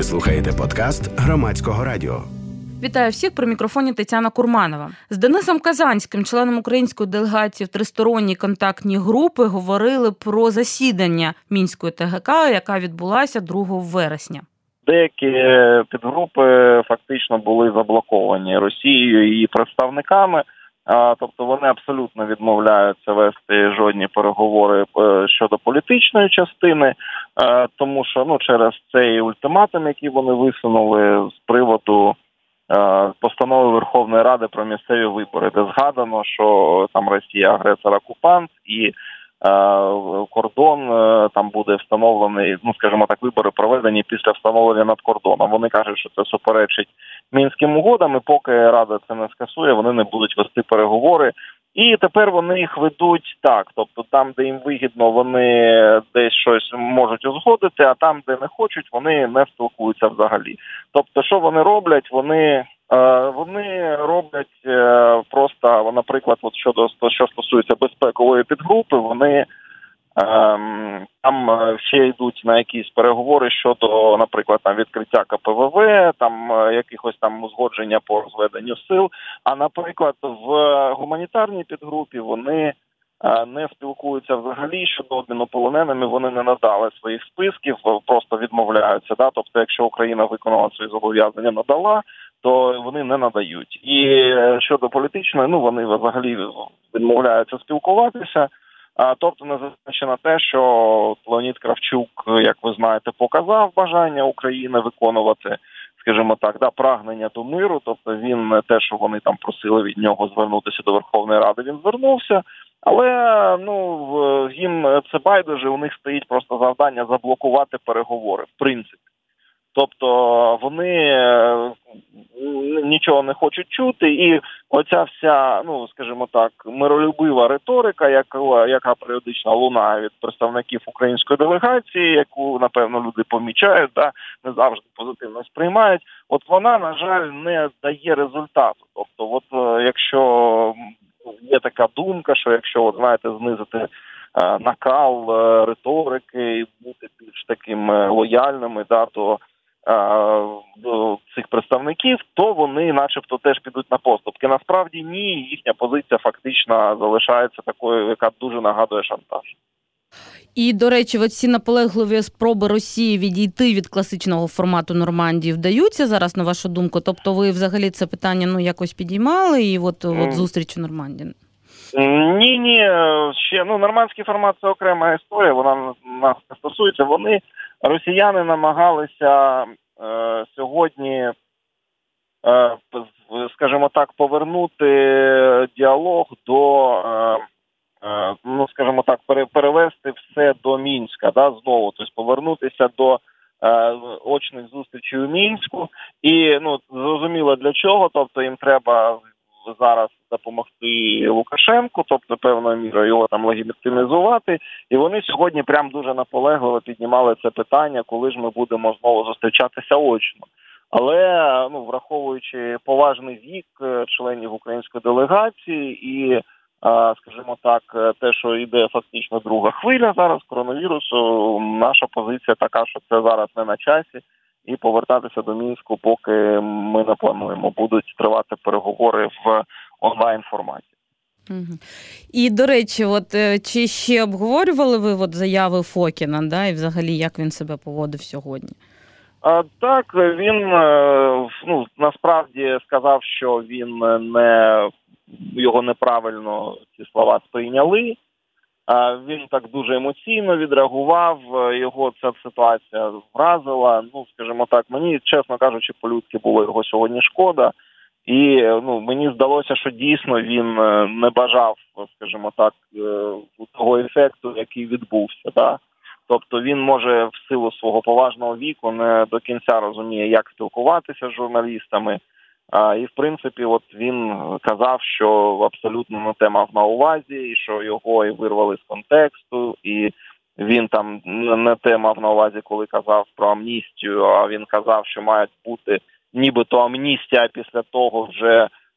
Ви слухаєте подкаст Громадського радіо. Вітаю всіх, при мікрофоні Тетяна Курманова. З Денисом Казанським, членом української делегації в тристоронній контактній групи, говорили про засідання Мінської ТГК, яка відбулася 2 вересня. Деякі підгрупи фактично були заблоковані Росією і її представниками, тобто вони абсолютно відмовляються вести жодні переговори щодо політичної частини, тому що через цей ультиматум, який вони висунули з приводу постанови Верховної Ради про місцеві вибори, де згадано, що там Росія агресор-окупант і кордон там буде встановлений, скажімо так, вибори проведені після встановлення над кордоном. Вони кажуть, що це суперечить Мінським угодам, і поки Рада це не скасує, вони не будуть вести переговори. І тепер вони їх ведуть так, тобто там, де їм вигідно, вони десь щось можуть узгодити, а там, де не хочуть, вони не спілкуються взагалі. Тобто, що вони роблять? Вони роблять просто, наприклад, що стосується безпекової підгрупи, вони там ще йдуть на якісь переговори щодо, наприклад, там відкриття КПВВ, там якихось там узгодження по розведенню сил. А, наприклад, в гуманітарній підгрупі вони не спілкуються взагалі щодо обміну полоненими, вони не надали своїх списків, просто відмовляються. Тобто, якщо Україна виконала свої зобов'язання, надала, то вони не надають. І щодо політичної, вони взагалі відмовляються спілкуватися. Тобто, незважаючи на те, що Леонід Кравчук, як ви знаєте, показав бажання України виконувати, скажімо так, прагнення до миру, тобто він те, що вони там просили від нього звернутися до Верховної Ради, він звернувся, але їм це байдуже, у них стоїть просто завдання заблокувати переговори, в принципі. Тобто вони нічого не хочуть чути, і оця вся, скажімо так, миролюбива риторика, яка періодично лунає від представників української делегації, яку, напевно, люди помічають, не завжди позитивно сприймають, от вона, на жаль, не дає результату. Тобто, якщо є така думка, що якщо, знизити накал риторики і бути більш таким лояльними, то до цих представників, то вони начебто теж підуть на поступки. Насправді ні, їхня позиція фактично залишається такою, яка дуже нагадує шантаж. І, до речі, ці наполегливі спроби Росії відійти від класичного формату Нормандії вдаються зараз, на вашу думку? Тобто ви взагалі це питання якось підіймали і от зустріч у Нормандії? Ні, ще нормандський формат – це окрема історія, вона нас не стосується. Росіяни намагалися сьогодні, скажімо так, повернути діалог до, скажімо так, перевести все до Мінська, знову, тобто повернутися до очних зустрічей у Мінську. І, зрозуміло для чого, тобто їм треба зараз допомогти Лукашенку, тобто певною мірою його там легітимізувати. І вони сьогодні прям дуже наполегливо піднімали це питання, коли ж ми будемо знову зустрічатися очно. Але, враховуючи поважний вік членів української делегації і, скажімо так, те, що йде фактично друга хвиля зараз коронавірусу, наша позиція така, що це зараз не на часі. І повертатися до Мінську, поки ми не плануємо. Будуть тривати переговори в онлайн-форматі. Угу. І, до речі, чи ще обговорювали ви заяви Фокіна, і взагалі як він себе поводив сьогодні? Так, він насправді сказав, що його неправильно ці слова сприйняли. Він так дуже емоційно відреагував, його ця ситуація вразила. Скажімо так, мені, чесно кажучи, по-людськи було його сьогодні шкода. І мені здалося, що дійсно він не бажав, скажімо так, того ефекту, який відбувся. Тобто він може в силу свого поважного віку не до кінця розуміє, як спілкуватися з журналістами. І, в принципі, він казав, що абсолютно не те мав на увазі, і що його і вирвали з контексту, і він там не те мав на увазі, коли казав про амністію, а він казав, що має бути нібито амністія, а після того вже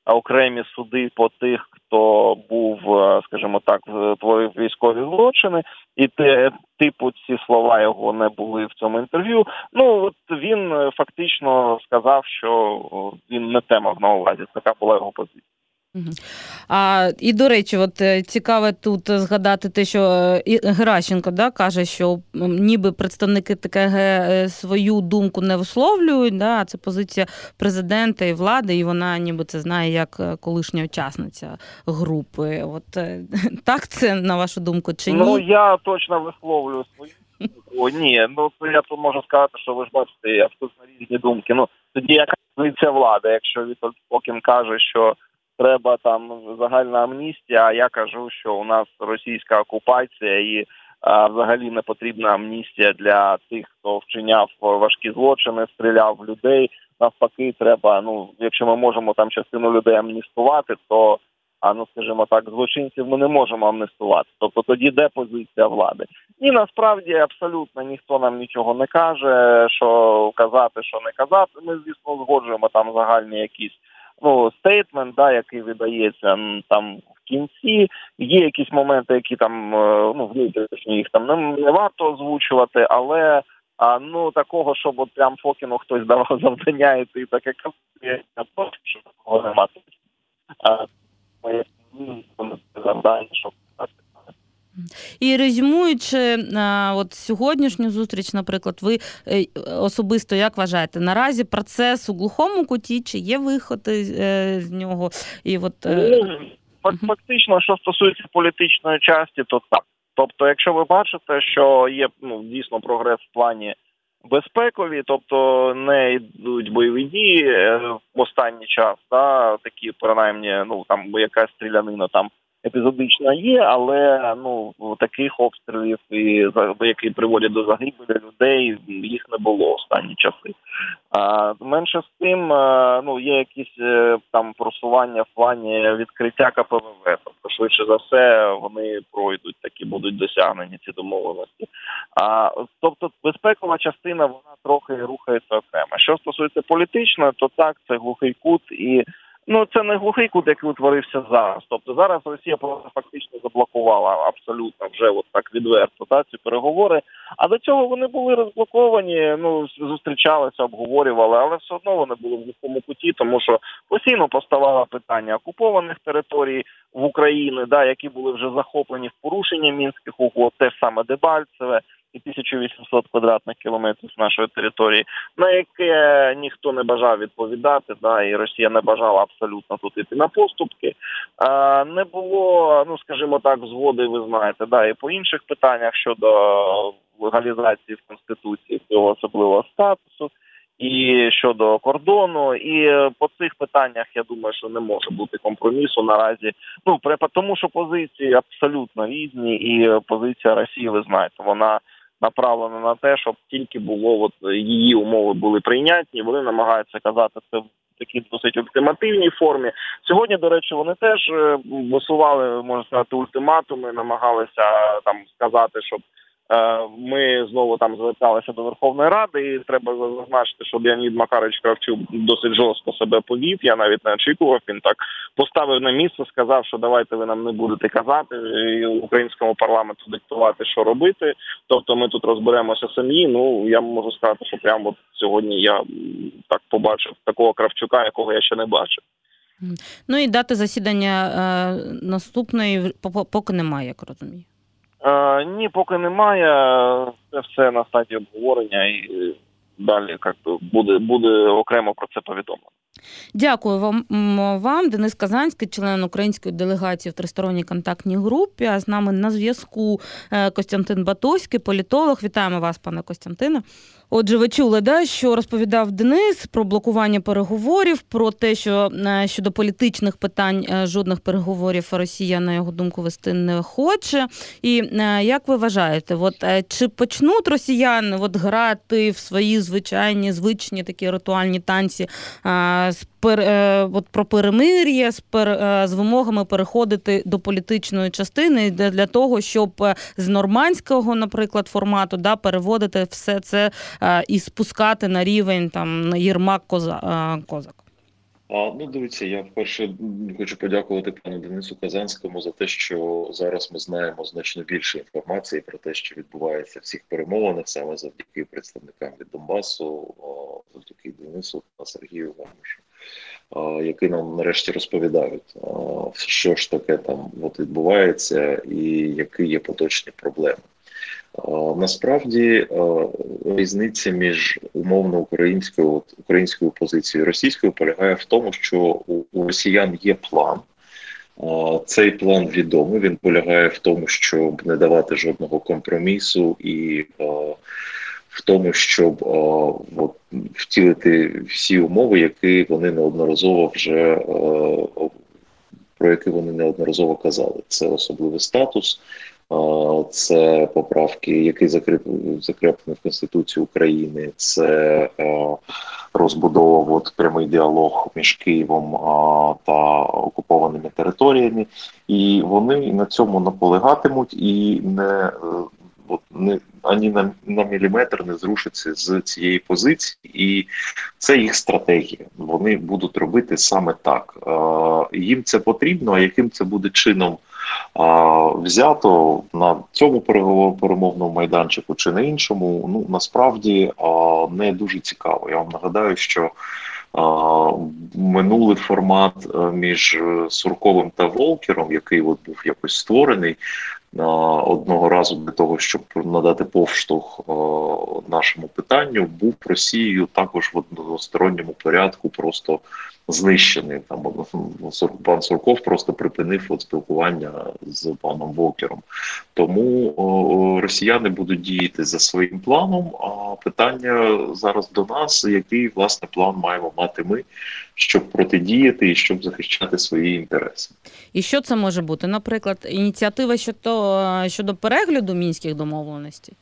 окремі суди по тих, хто був, скажімо так, творив військові злочини, і типу ці слова його не були в цьому інтерв'ю. Ну, от він фактично сказав, що він не те мав на увазі. Така була його позиція. І, до речі, от цікаво тут згадати те, що Геращенко каже, що ніби представники ТКГ свою думку не висловлюють, а це позиція президента і влади, і вона ніби це знає як колишня учасниця групи. От так це, на вашу думку, чи ні? Ну, я точно висловлюю свою думку. Ні, я тут можу сказати, що ви ж бачите, абсолютно різні думки. Ну, тоді яка позиція влади, якщо Вітольд Фокін каже, що треба там загальна амністія, а я кажу, що у нас російська окупація і взагалі не потрібна амністія для тих, хто вчиняв важкі злочини, стріляв в людей. Навпаки, треба, якщо ми можемо там частину людей амністувати, то, скажімо так, злочинців ми не можемо амністувати. Тобто тоді де позиція влади? І насправді абсолютно ніхто нам нічого не каже, що казати, що не казати. Ми, звісно, згоджуємо там загальні якісь стейтмент, який видається там в кінці. Є якісь моменти, які там, внутрішні, їх там не варто озвучувати, але такого, щоб от прям Фокіну хтось давав завдання і ти таке казує, що такого немає. Моє завдання, щоб І резюмуючи от сьогоднішню зустріч, наприклад, ви особисто як вважаєте, наразі процес у глухому куті, чи є виходи з нього? І от... Фактично, що стосується політичної частини, то так. Тобто, якщо ви бачите, що є дійсно прогрес в плані безпекові, тобто не йдуть бойові дії в останній час, такі, принаймні, там якась стрілянина там епізодична є, але таких обстрілів, які приводять до загибелі людей, їх не було останні часи. Менше з тим, є якісь там просування в плані відкриття КПВВ, тобто швидше за все вони пройдуть, такі будуть досягнені ці домовленості. Тобто безпекова частина, вона трохи рухається окремо. Що стосується політичної, то так, це глухий кут і це не глухий кут, який утворився зараз. Тобто зараз Росія просто фактично заблокувала абсолютно вже от так відверто ці переговори. А до цього вони були розблоковані, зустрічалися, обговорювали, але все одно вони були в глухому куті, тому що постійно поставало питання окупованих територій в Україні, які були вже захоплені в порушення Мінських угод, те ж саме Дебальцеве, і 1800 квадратних кілометрів нашої території, на яке ніхто не бажав відповідати, і Росія не бажала абсолютно тут іти на поступки. Не було, скажімо так, згоди, ви знаєте, і по інших питаннях щодо легалізації в Конституції цього особливого статусу, і щодо кордону, і по цих питаннях, я думаю, що не може бути компромісу наразі. Тому що позиції абсолютно різні, і позиція Росії, ви знаєте, вона направлена на те, щоб тільки було, її умови були прийнятні, вони намагаються казати це в такій досить ультимативній формі. Сьогодні, до речі, вони теж висували, можна сказати, ультиматуми, намагалися там сказати, щоб ми знову там зверталися до Верховної Ради, і треба зазначити, що Леонід Макарович Кравчук досить жорстко себе повів, я навіть не очікував, він так поставив на місце, сказав, що давайте ви нам не будете казати, і українському парламенту диктувати, що робити, тобто ми тут розберемося самі. Я можу сказати, що прямо от сьогодні я так побачив такого Кравчука, якого я ще не бачив. І дати засідання наступної поки немає, як розумію. Ні, поки немає. Це все на стадії обговорення і далі буде окремо про це повідомлено. Дякую вам. Денис Казанський, член української делегації в тристоронній контактній групі. А з нами на зв'язку Костянтин Батоський, політолог. Вітаємо вас, пане Костянтине. Отже, ви чули, що розповідав Денис про блокування переговорів, про те, що щодо політичних питань жодних переговорів Росія, на його думку, вести не хоче. І як ви вважаєте, чи почнуть росіяни грати в свої звичні такі ритуальні танці про перемир'я, з вимогами переходити до політичної частини для того, щоб з нормандського, наприклад, формату переводити все це і спускати на рівень Єрмак-Козак? Дивіться, я вперше хочу подякувати пану Денису Казанському за те, що зараз ми знаємо значно більше інформації про те, що відбувається в цих перемовинах, саме завдяки представникам від Донбасу, завдяки Денису та Сергію Гармашу, які нам нарешті розповідають, що ж таке там відбувається і які є поточні проблеми. Насправді різниця між умовно українською позицією і російською полягає в тому, що у росіян є план. Цей план відомий. Він полягає в тому, щоб не давати жодного компромісу і в тому, щоб втілити всі умови, які вони неодноразово вже про які вони неодноразово казали. Це особливий статус. Це поправки, які закріплені в Конституції України, це розбудова прямий діалог між Києвом та окупованими територіями, і вони на цьому наполегатимуть і ані на міліметр не зрушаться з цієї позиції, і це їх стратегія. Вони будуть робити саме так. Їм це потрібно, а яким це буде чином взято на цьому перемовному майданчику чи на іншому, насправді не дуже цікаво. Я вам нагадаю, що минулий формат між Сурковим та Волкером, який був якось створений одного разу для того, щоб надати повштовх нашому питанню, був Росією також в односторонньому порядку просто знищений. Там пан Сурков просто припинив спілкування з паном Волкером. Тому росіяни будуть діяти за своїм планом, а питання зараз до нас, який, власне, план маємо мати ми, щоб протидіяти і щоб захищати свої інтереси. І що це може бути? Наприклад, ініціатива щодо перегляду мінських домовленостей?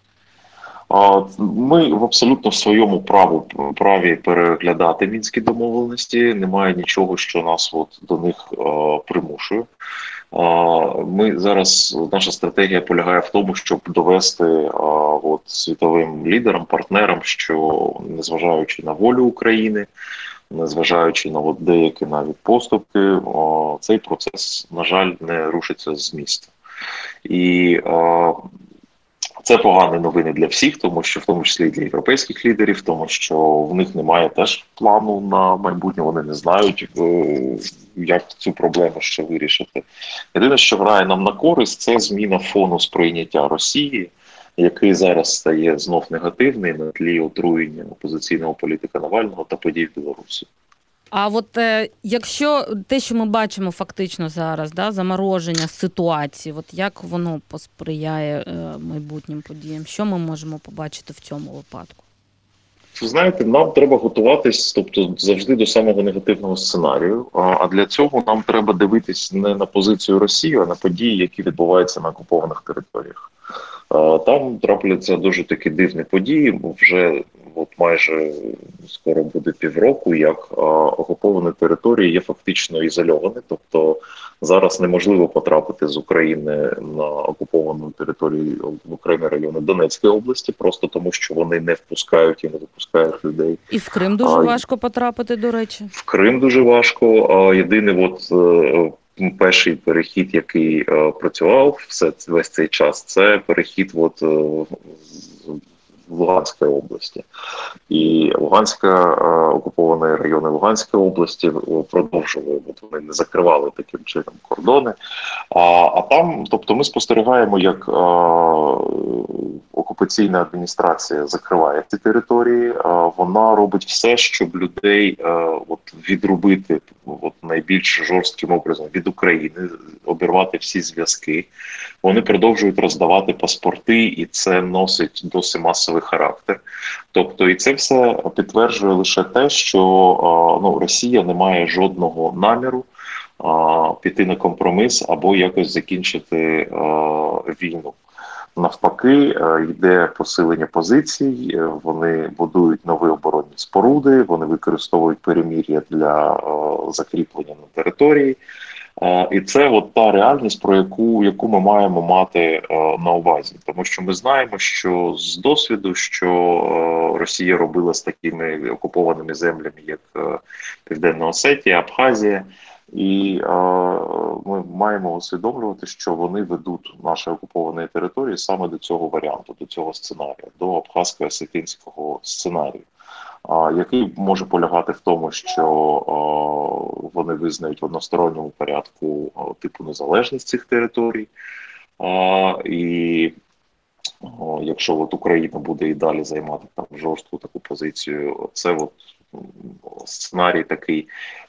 Ми абсолютно в своєму праві переглядати мінські домовленості. Немає нічого, що нас до них примушує. Ми зараз, наша стратегія полягає в тому, щоб довести світовим лідерам, партнерам, що незважаючи на волю України, незважаючи на деякі навіть поступки, цей процес, на жаль, не рушиться з місця. І це погані новини для всіх, тому що в тому числі і для європейських лідерів, тому що в них немає теж плану на майбутнє, вони не знають, як цю проблему ще вирішити. Єдине, що грає нам на користь, це зміна фону сприйняття Росії, який зараз стає знов негативний на тлі отруєння опозиційного політика Навального та подій в Білорусі. А якщо те, що ми бачимо фактично зараз, замороження ситуації, як воно посприяє майбутнім подіям? Що ми можемо побачити в цьому випадку? Ви знаєте, нам треба готуватись, завжди до самого негативного сценарію. А для цього нам треба дивитись не на позицію Росії, а на події, які відбуваються на окупованих територіях. Там трапляться дуже такі дивні події. Вже майже скоро буде півроку, як окуповані території є фактично ізольовані. Тобто зараз неможливо потрапити з України на окуповану територію в окремі райони Донецької області, просто тому що вони не впускають і не випускають людей. І в Крим дуже важко потрапити, до речі. В Крим дуже важко. Єдиний перший перехід, який працював весь цей час, це перехід в Луганській області. І окуповані райони Луганської області продовжували, вони не закривали таким чином кордони. А там, тобто ми спостерігаємо, як окупаційна адміністрація закриває ці території, вона робить все, щоб людей відрубити найбільш жорстким образом від України, обірвати всі зв'язки. Вони продовжують роздавати паспорти, і це носить досить масовий характер. Тобто, і це все підтверджує лише те, що Росія не має жодного наміру піти на компроміс або якось закінчити війну. Навпаки, йде посилення позицій, вони будують нові оборонні споруди, вони використовують перемир'я для закріплення на території. І це от та реальність, про яку ми маємо мати на увазі. Тому що ми знаємо, що з досвіду, що Росія робила з такими окупованими землями, як Південна Осетія, Абхазія, і ми маємо усвідомлювати, що вони ведуть наші окуповані території саме до цього варіанту, до цього сценарію, до абхазько-осетинського сценарію, який може полягати в тому, що вони визнають в односторонньому порядку типу незалежність цих територій, і якщо от Україна буде і далі займати там жорстку таку позицію, це от сценарій такий,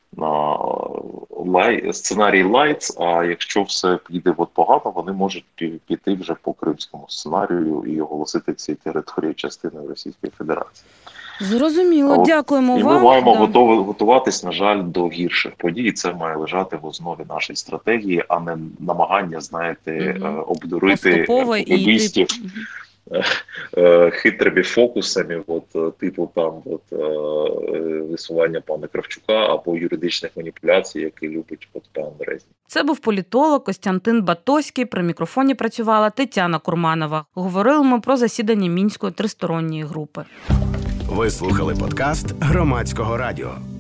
сценарій Лайтс, а якщо все піде от погано, вони можуть піти вже по кримському сценарію і оголосити ці території частиною Російської Федерації. Зрозуміло, дякуємо вам. І ми маємо готуватись, на жаль, до гірших подій. Це має лежати в основі нашої стратегії, а не намагання, знаєте, обдурити популістів хитрими фокусами, типу там висування пана Кравчука або юридичних маніпуляцій, які любить пан Березін. Це був політолог Костянтин Батоський. При мікрофоні працювала Тетяна Курманова. Говорили ми про засідання Мінської тристоронньої групи. Ви слухали подкаст Громадського радіо.